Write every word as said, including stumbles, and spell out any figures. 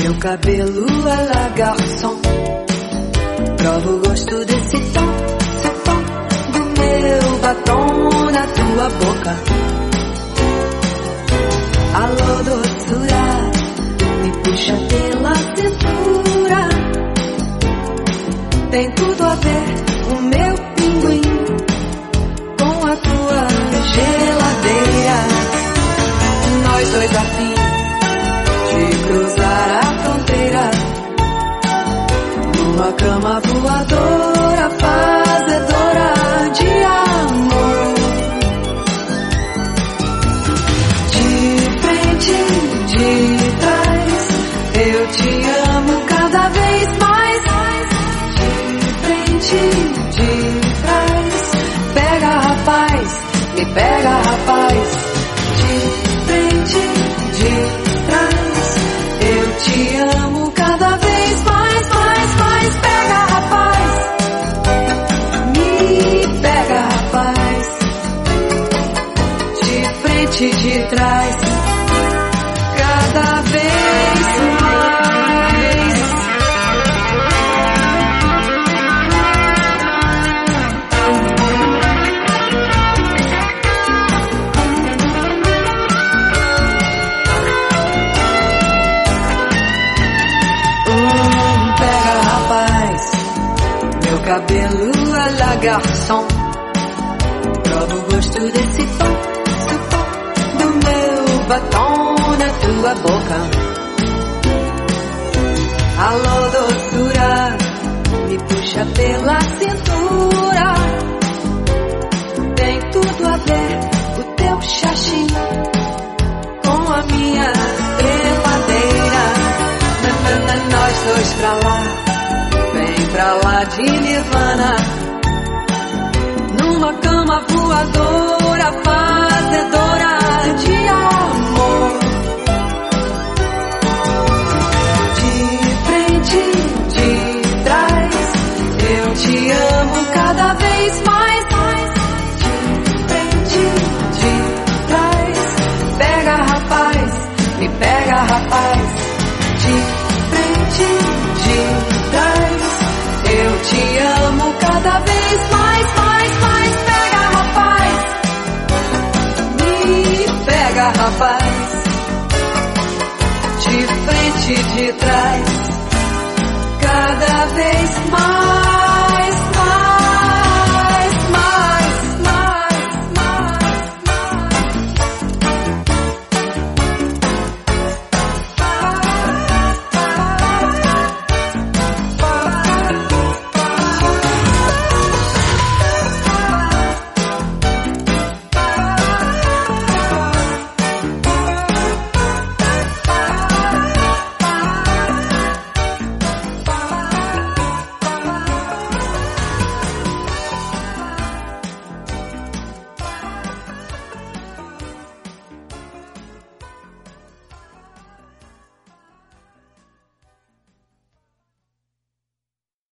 Meu cabelo à la garçom, prova o gosto desse tom, seu tom, do meu batom na tua boca. Alô, doçura, me puxa pela cintura. Tem tudo a ver o meu pinguim com a tua geladeira. Nós dois a fim de cruzar a fronteira, numa cama voadora, fazedora de amor. De frente, de trás, eu te amo cada vez mais. De frente, de trás, pega rapaz, me pega rapaz. De frente, de trás, eu te amo cada vez mais, mais, mais. Pega rapaz, me pega rapaz. De frente, de trás, cada vez mais. Hum, pega rapaz, meu cabelo à la garçom, prova o gosto desse tom, seu tom, do meu batom na tua boca. Alô, doçura, me puxa pela cintura. Tem tudo a ver o teu xaxim com a minha trepadeira. Nanana, nós dois pra lá, vem pra lá de Nirvana, numa cama voadora, fazedora de amor. De frente, de trás, eu te amo cada vez mais. De frente, de trás, pega rapaz, me pega rapaz. De frente, de trás, eu te amo cada vez mais, mais, mais. Pega rapaz, me pega rapaz. De frente, de trás, cada vez mais.